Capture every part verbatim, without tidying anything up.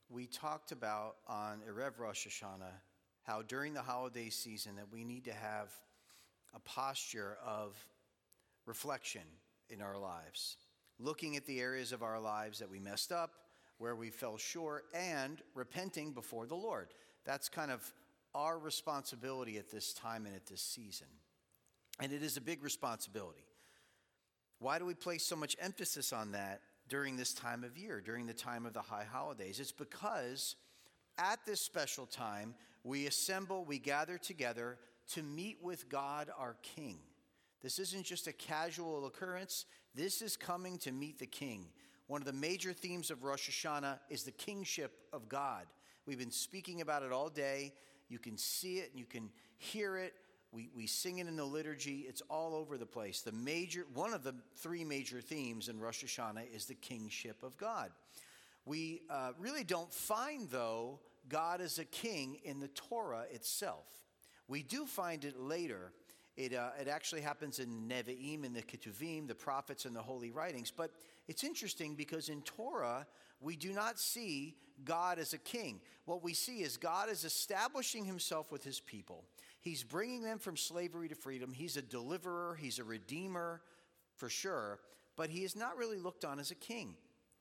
we talked about on Erev Rosh Hashanah how during the holiday season that we need to have a posture of reflection in our lives, looking at the areas of our lives that we messed up, where we fell short, and repenting before the Lord. That's kind of our responsibility at this time and at this season. And it is a big responsibility. Why do we place so much emphasis on that during this time of year, during the time of the high holidays? It's because at this special time, we assemble, we gather together to meet with God, our King. This isn't just a casual occurrence. This is coming to meet the King. One of the major themes of Rosh Hashanah is the kingship of God. We've been speaking about it all day. You can see it and you can hear it. We we sing it in the liturgy. It's all over the place. The major, one of the three major themes in Rosh Hashanah is the kingship of God. We uh, really don't find, though, God as a king in the Torah itself. We do find it later. It, uh, it actually happens in Nevi'im, in the Ketuvim, the prophets and the holy writings. But it's interesting because in Torah, we do not see God as a king. What we see is God is establishing himself with his people. He's bringing them from slavery to freedom. He's a deliverer. He's a redeemer, for sure. But he is not really looked on as a king.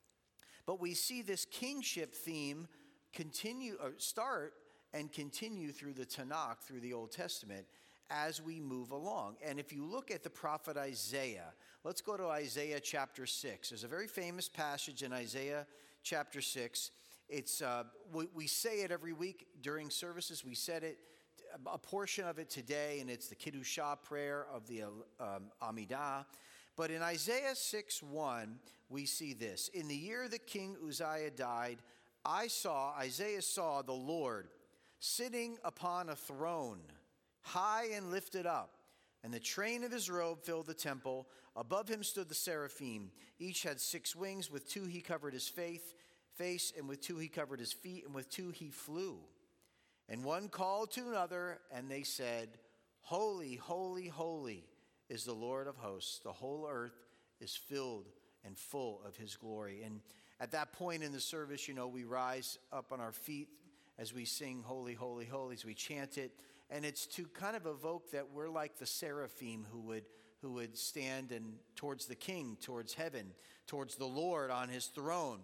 But we see this kingship theme continue, or start and continue through the Tanakh, through the Old Testament, as we move along. And if you look at the prophet Isaiah, let's go to Isaiah chapter six. There's a very famous passage in Isaiah chapter six. It's uh, we, we say it every week during services. We said it, a portion of it today, and it's the Kiddushah prayer of the um, Amidah. But in Isaiah six one, we see this. In the year that King Uzziah died, I saw, Isaiah saw the Lord sitting upon a throne, high and lifted up, and the train of his robe filled the temple. Above him stood the seraphim. Each had six wings. With two he covered his face, face, and with two he covered his feet, and with two he flew. And one called to another, and they said, Holy, holy, holy is the Lord of hosts. The whole earth is filled and full of his glory. And at that point in the service, you know, we rise up on our feet as we sing Holy, Holy, Holy, as we chant it. And it's to kind of evoke that we're like the seraphim who would who would stand and towards the King, towards heaven, towards the Lord on his throne.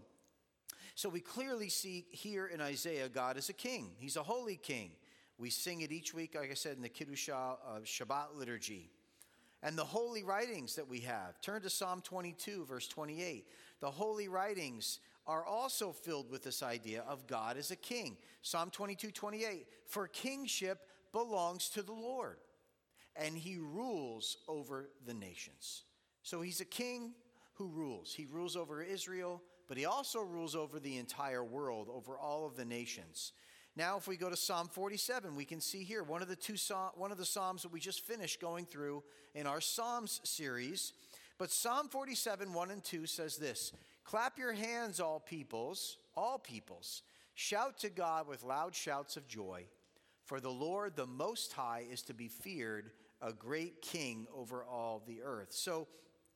So we clearly see here in Isaiah, God is a king. He's a holy king. We sing it each week, like I said, in the Kiddushah uh, Shabbat liturgy. And the holy writings that we have. Turn to Psalm twenty-two, verse twenty-eight. The holy writings are also filled with this idea of God as a king. Psalm twenty-two, twenty-eight. For kingship belongs to the Lord, and he rules over the nations. So he's a king who rules. He rules over Israel, but he also rules over the entire world, over all of the nations. Now, if we go to Psalm forty-seven, we can see here one of the two one of the Psalms that we just finished going through in our Psalms series. But Psalm forty-seven, one and two says this: Clap your hands, all peoples, all peoples. Shout to God with loud shouts of joy. For the Lord, the Most High, is to be feared, a great king over all the earth. So,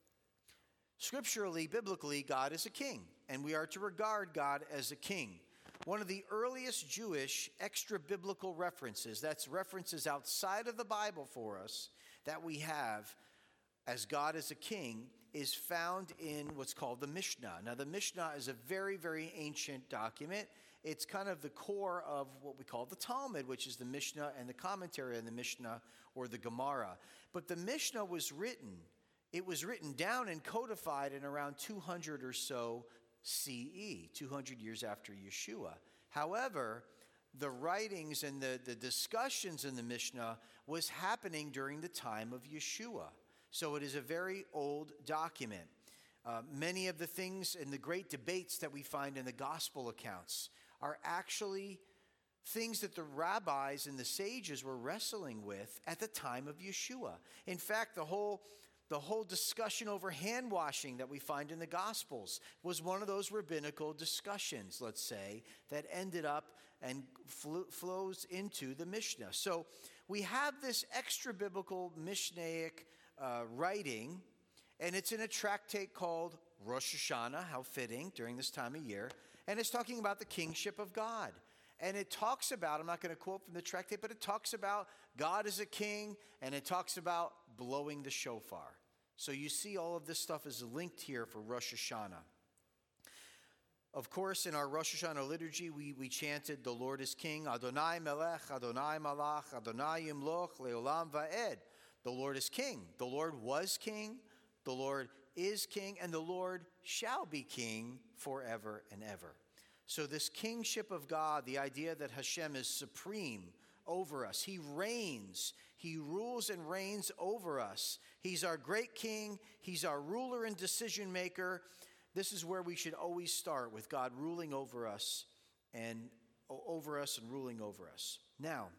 scripturally, biblically, God is a king, and we are to regard God as a king. One of the earliest Jewish extra-biblical references, that's references outside of the Bible for us, that we have as God as a king, is found in what's called the Mishnah. Now, the Mishnah is a very, very ancient document. It's kind of the core of what we call the Talmud, which is the Mishnah and the commentary on the Mishnah, or the Gemara. But the Mishnah was written, it was written down and codified in around two hundred or so C E, two hundred years after Yeshua. However, the writings and the, the discussions in the Mishnah was happening during the time of Yeshua. So it is a very old document. Uh, many of the things and the great debates that we find in the gospel accounts are actually things that the rabbis and the sages were wrestling with at the time of Yeshua. In fact, the whole The whole discussion over hand washing that we find in the Gospels was one of those rabbinical discussions, let's say, that ended up and fl- flows into the Mishnah. So we have this extra biblical Mishnaic uh, writing, and it's in a tractate called Rosh Hashanah, how fitting, during this time of year. And it's talking about the kingship of God. And it talks about, I'm not going to quote from the tractate, but it talks about God as a king, and it talks about blowing the shofar. So you see all of this stuff is linked here for Rosh Hashanah. Of course, in our Rosh Hashanah liturgy, we, we chanted, the Lord is King, Adonai Melech, Adonai Malach, Adonai Yimloch, Leolam Va'ed. The Lord is King. The Lord was King. The Lord is King. And the Lord shall be King forever and ever. So this kingship of God, the idea that Hashem is supreme over us. He reigns. He rules and reigns over us. He's our great king. He's our ruler and decision maker. This is where we should always start, with God ruling over us and over us and ruling over us. Now,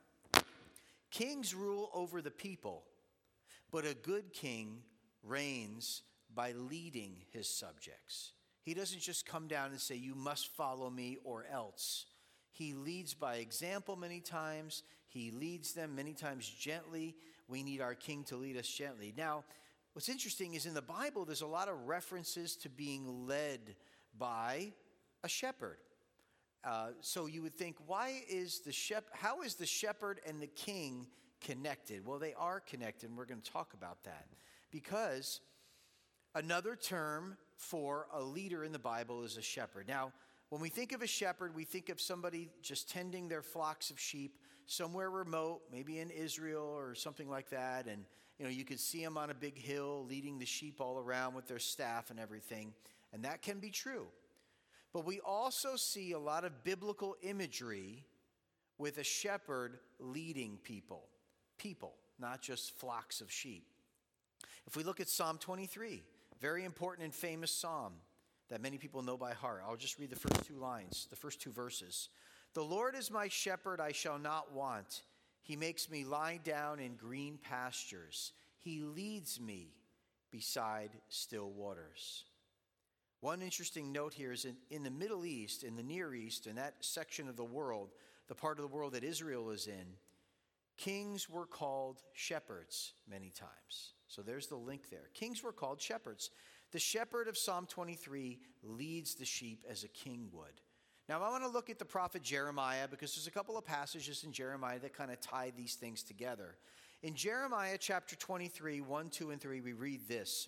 kings rule over the people, but a good king reigns by leading his subjects. He doesn't just come down and say, you must follow me or else. He leads by example many times. He leads them many times gently. We need our king to lead us gently. Now, what's interesting is in the Bible, there's a lot of references to being led by a shepherd. Uh, so you would think, why is the shep- how is the shepherd and the king connected? Well, they are connected, and we're going to talk about that. Because another term for a leader in the Bible is a shepherd. Now, when we think of a shepherd, we think of somebody just tending their flocks of sheep somewhere remote, maybe in Israel or something like that. And, you know, you could see them on a big hill leading the sheep all around with their staff and everything. And that can be true. But we also see a lot of biblical imagery with a shepherd leading people. People, not just flocks of sheep. If we look at Psalm twenty-three, very important and famous psalm that many people know by heart. I'll just read the first two lines, the first two verses. The Lord is my shepherd, I shall not want. He makes me lie down in green pastures. He leads me beside still waters. One interesting note here is in, in the Middle East, in the Near East, in that section of the world, the part of the world that Israel is in, kings were called shepherds many times. So there's the link there. Kings were called shepherds. The shepherd of Psalm twenty-three leads the sheep as a king would. Now, I want to look at the prophet Jeremiah because there's a couple of passages in Jeremiah that kind of tie these things together. In Jeremiah chapter twenty-three, one, two, and three, we read this.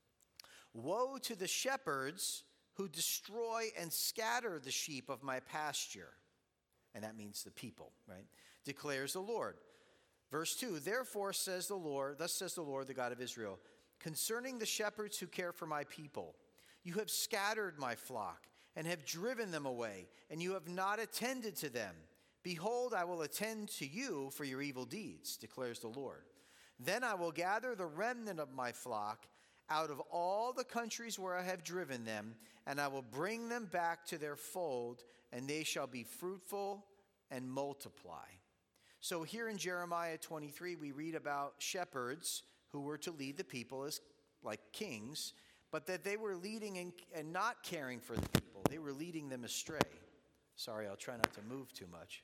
Woe to the shepherds who destroy and scatter the sheep of my pasture. And that means the people, right? Declares the Lord. Verse two, therefore says the Lord, thus says the Lord, the God of Israel, concerning the shepherds who care for my people, you have scattered my flock and have driven them away, and you have not attended to them. Behold, I will attend to you for your evil deeds, declares the Lord. Then I will gather the remnant of my flock out of all the countries where I have driven them, and I will bring them back to their fold, and they shall be fruitful and multiply. So here in Jeremiah twenty-three, we read about shepherds who were to lead the people as like kings, but that they were leading and, and not caring for the people. They were leading them astray. Sorry, I'll try not to move too much.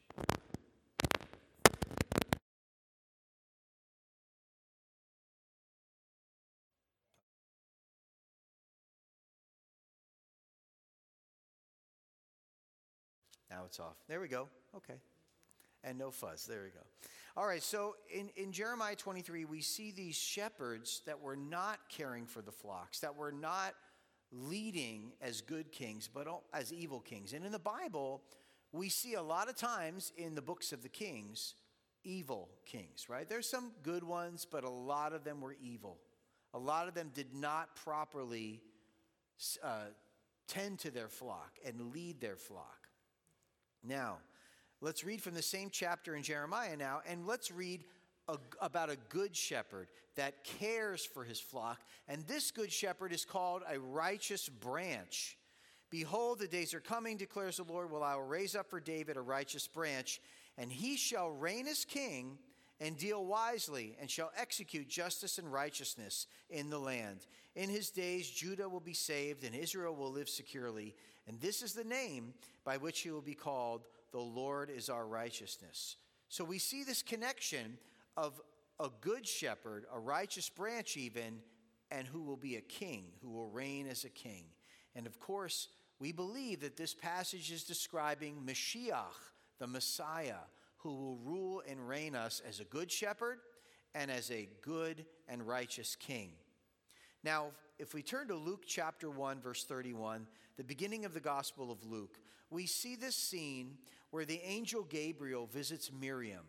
Now it's off. There we go. Okay. And no fuzz. There we go. All right, so in, in Jeremiah twenty-three, we see these shepherds that were not caring for the flocks, that were not leading as good kings, but as evil kings. And in the Bible, we see a lot of times in the books of the kings, evil kings, right? There's some good ones, but a lot of them were evil. A lot of them did not properly uh, tend to their flock and lead their flock. Now, let's read from the same chapter in Jeremiah now, and let's read a, about a good shepherd that cares for his flock. And this good shepherd is called a righteous branch. Behold, the days are coming, declares the Lord, when I will raise up for David a righteous branch, and he shall reign as king and deal wisely, and shall execute justice and righteousness in the land. In his days Judah will be saved, and Israel will live securely. And this is the name by which he will be called, the Lord is our righteousness. So we see this connection of a good shepherd, a righteous branch even, and who will be a king, who will reign as a king. And of course, we believe that this passage is describing Mashiach, the Messiah, who will rule and reign us as a good shepherd and as a good and righteous king. Now, if we turn to Luke chapter one, verse thirty-one, the beginning of the Gospel of Luke, we see this scene where the angel Gabriel visits Miriam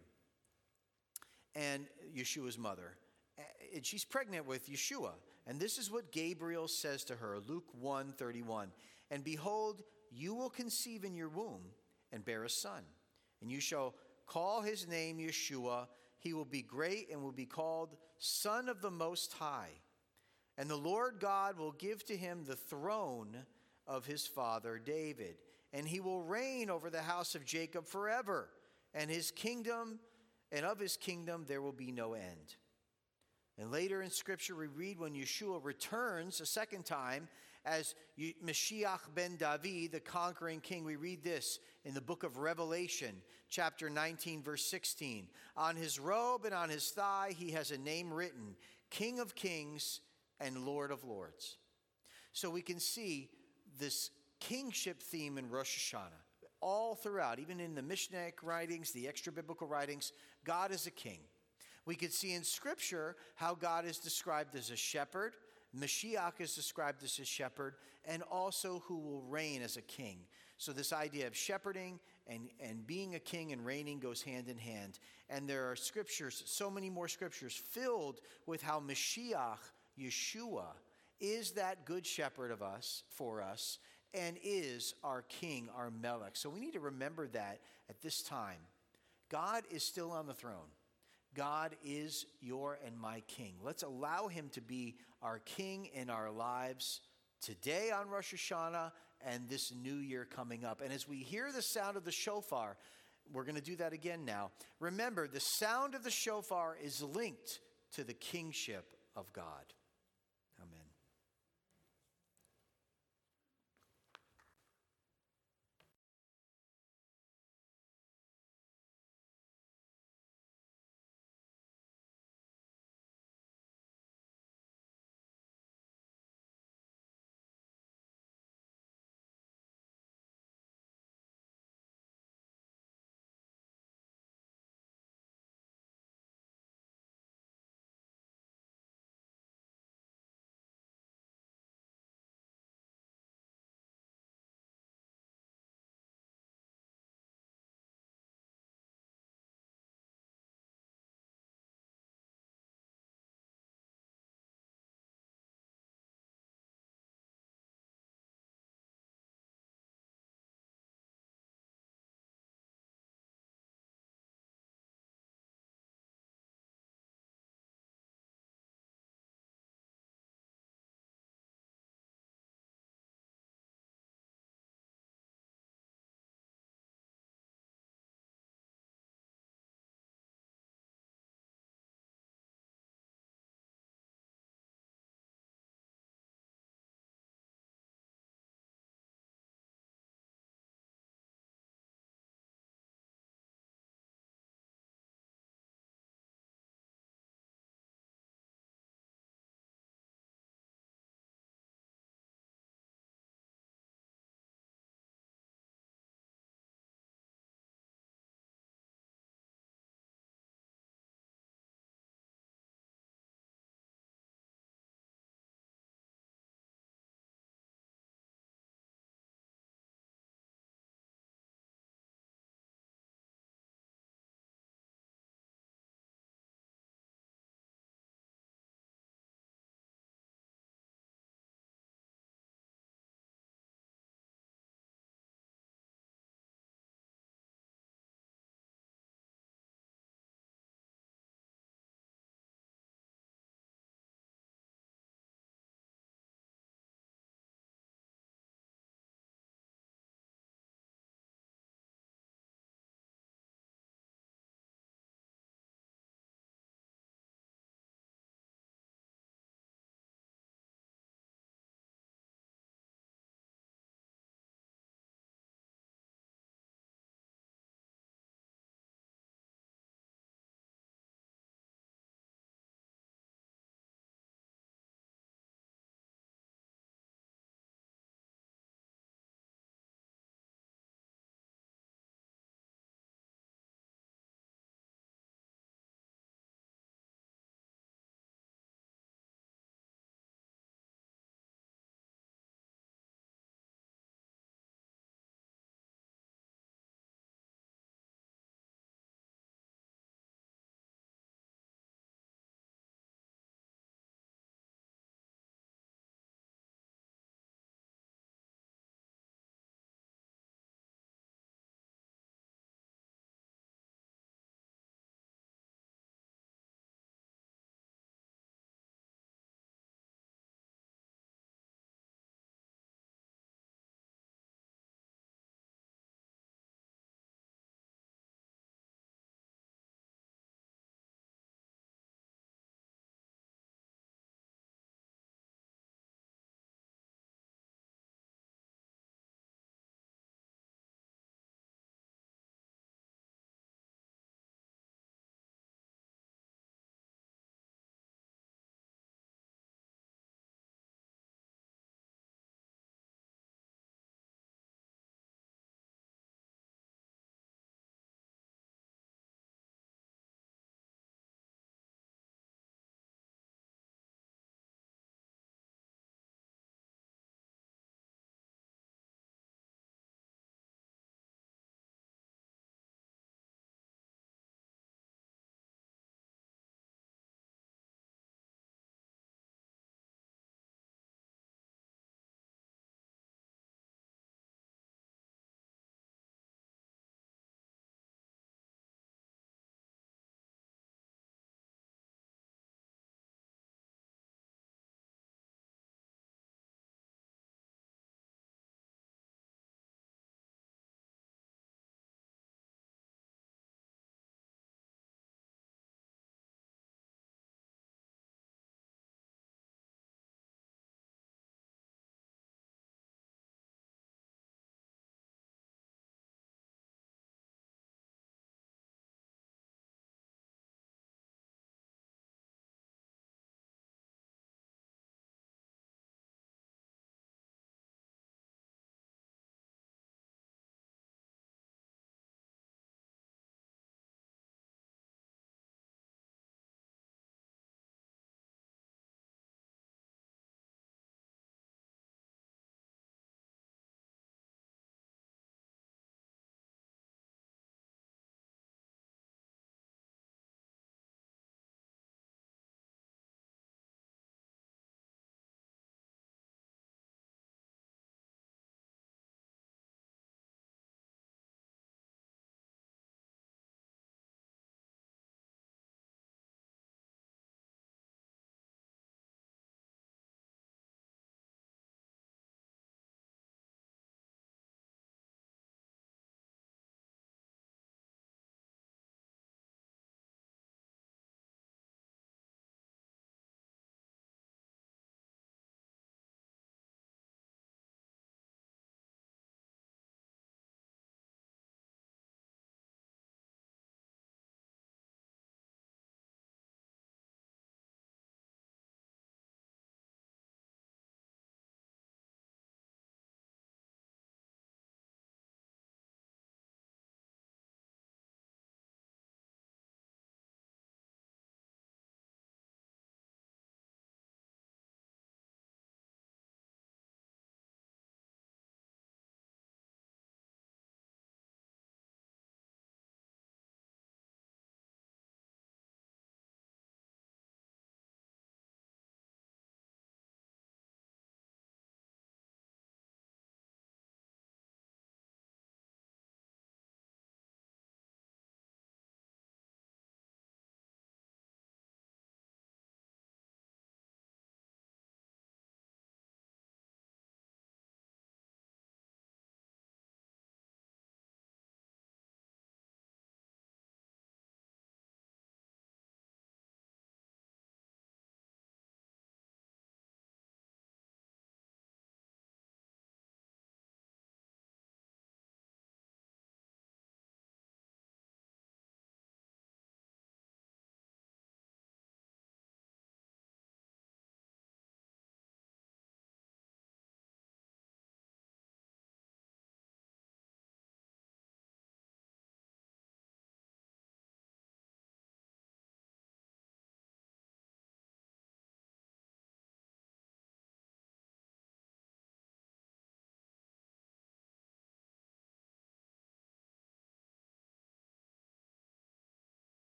and Yeshua's mother. And she's pregnant with Yeshua. And this is what Gabriel says to her, Luke one thirty-one. And behold, you will conceive in your womb and bear a son. And you shall call his name Yeshua. He will be great and will be called Son of the Most High. And the Lord God will give to him the throne of his father David. And he will reign over the house of Jacob forever. And his kingdom, and of his kingdom there will be no end. And later in Scripture we read when Yeshua returns a second time as Mashiach ben David, the conquering king. We read this in the book of Revelation, chapter nineteen, verse sixteen. On his robe and on his thigh he has a name written, King of Kings and Lord of Lords. So we can see this kingship theme in Rosh Hashanah all throughout, even in the Mishnaic writings, the extra-biblical writings. God is a king. We could see in Scripture how God is described as a shepherd. Mashiach is described as a shepherd, and also who will reign as a king. So this idea of shepherding and, and being a king and reigning goes hand in hand. And there are scriptures, so many more scriptures, filled with how Mashiach, Yeshua, is that good shepherd of us, for us, and is our king, our Melech. So we need to remember that at this time. God is still on the throne. God is your and my king. Let's allow him to be our king in our lives today on Rosh Hashanah and this new year coming up. And as we hear the sound of the shofar, we're going to do that again now. Remember, the sound of the shofar is linked to the kingship of God.